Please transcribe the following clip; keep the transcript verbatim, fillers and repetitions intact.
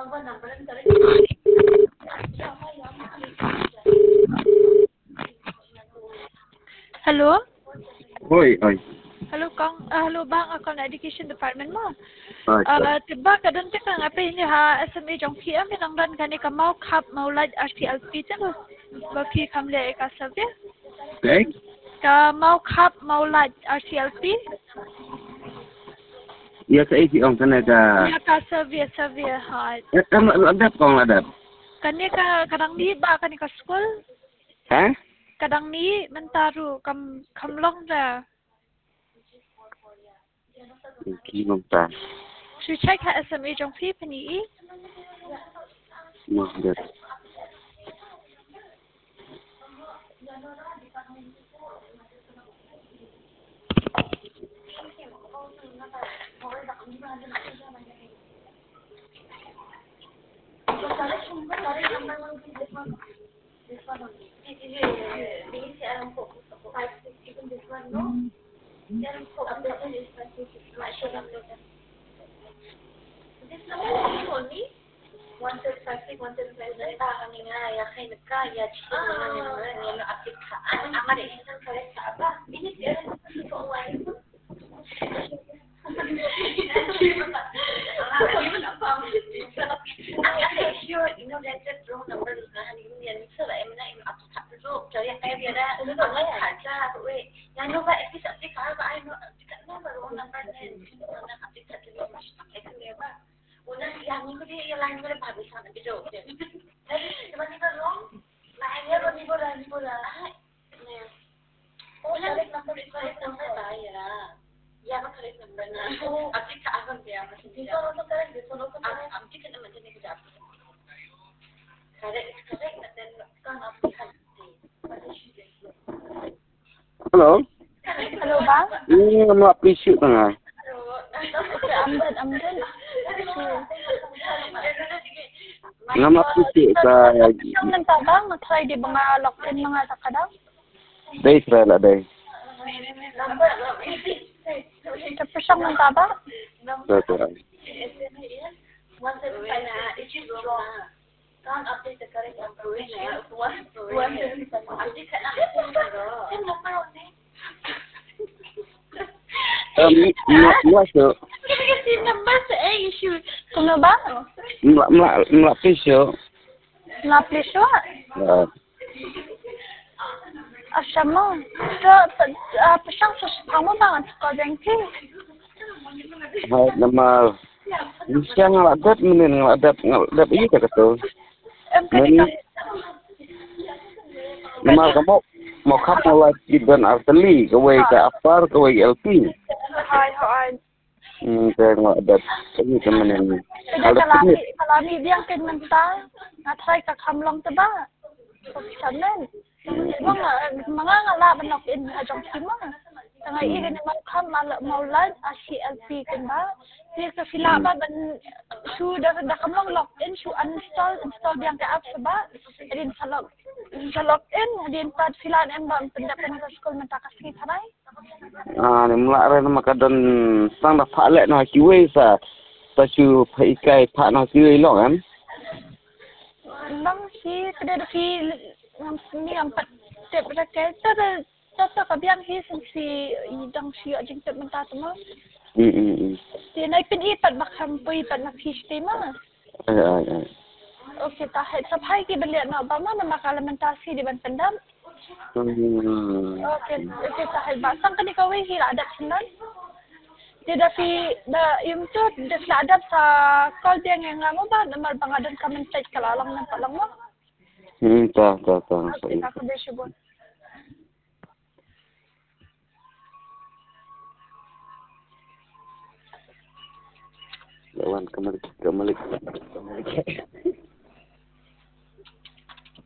Hello? Oi, oi. Hello, Kang. Uh, hello, bang. Account Education Department mo. Ah, Uh, tiba ka doon ka nga pa ini ha S M A jong P M nang dan kani ka mau kap mau laj R T L P tu. Ba P kam le ka sabe. okay. Ka mau kap mau laj R T L P. Ya saya isi orang sana ka. Ya ka sabe sabe ha. Ya kamu ada kong ada. Kani ka kadang ni ba kani ka school. Ha? Kadang ni mentaru kam kamlong da. Kimo ta. Su check ha S M A jong P pani i. Mo der. One third five six, one third five nine. Ah, kami nga ya kay nagkaya chito na naman yan ang apit ka. Ang ang ada isang correct ka ba? Ini dia ko wala. Ang ada sure ino gadget wrong number na hanin yan sa la emna ino apit ka so jadi kaya dia ada ang kaca we. Yan no ba episode apit ka ba ay no apit no ba wrong number na na apit ka din mas apit ka ba. Una yang ko di yang lain ko habis sana video. Jadi tiba-tiba wrong. Lainnya ko di bola di bola. Oh, correct number is correct number ba ya? Ya ba correct number na. Abdi ka akan dia masih. Dito no correct, dito no correct. Abdi ka naman din ko dapat. Correct is correct and then kan abdi kan. Hello. Hello, bang. Ini mau appreciate tengah. Amdan amdan. Nama appreciate ka. Yung nantabang, try di ba nga lock-in mga takadaw? Dai try lah dai. Tapos siyang nantabang? Betul. One seven five is wrong. Can't update the correct number. One one seven five. Update ka na. Same number only. Um, mula so. Kasi number sa A issue. Kuno ba? Mula mula mula pisyo. Na-please wa? Ah, Asya mo. So, pasang sa mo ba? Ko dengki. hai nama. Bisa ngeladat mending ngeladat ngeladat iya kata tu. Em kani ka. Nama kamu mau kamu lagi dan arteli kawai ke apar kawai L P. Hay hay. Hmm, saya ngeladat ini teman ini. Kaya kalami, kalami diyang kinmenta. Nga-try ka kamlong ta ba? Sanen. Mga mga ngalaban nok in hajong kima. Tanga iri ni mau kam maulan asi L P kan ba? Dia ka fila ba ban su da da kamlong lock in su uninstall install diyang ka app ba? Edin sa log sa log in edin pad filan em ba pendapat sa school menta kasi taray. Ah, ni mula rai nama kadan sang dah pak lek nak kiwe sa. Pasu paikai pak nak kiwe lo kan. Nang si kada da fi ni ampat tep ra ka ta ta ka biang hi si idang si ajing tep menta tama. Hmm hmm hmm. Dia naik pin ipat bakam pun ipat nak fish tema. Ay ay ay. Okey, tahat sampai ki beliau nak bama nama kalamentasi di ban pendam. Hmm. Okey, okey tahat basang kan ikaw hi ada sinan. Dia dah fi dah yung tu dah fi ada sa call dia yang ngamu ba nama bangadan ka mensage kalalang ng palang mo. Hmm, tak tak tak. Okey, aku dah syubon. Lawan kembali kembali kembali.